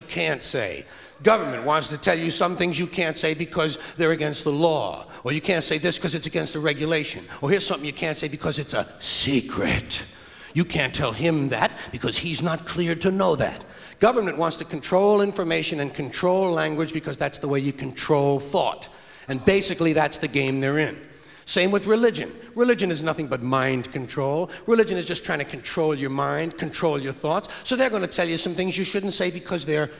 can't say. Government wants to tell you some things you can't say because they're against the law. Or you can't say this because it's against the regulation. Or here's something you can't say because it's a secret. You can't tell him that because he's not cleared to know that. Government wants to control information and control language because that's the way you control thought. And basically that's the game they're in. Same with religion. Religion is nothing but mind control. Religion is just trying to control your mind, control your thoughts. So they're going to tell you some things you shouldn't say because they're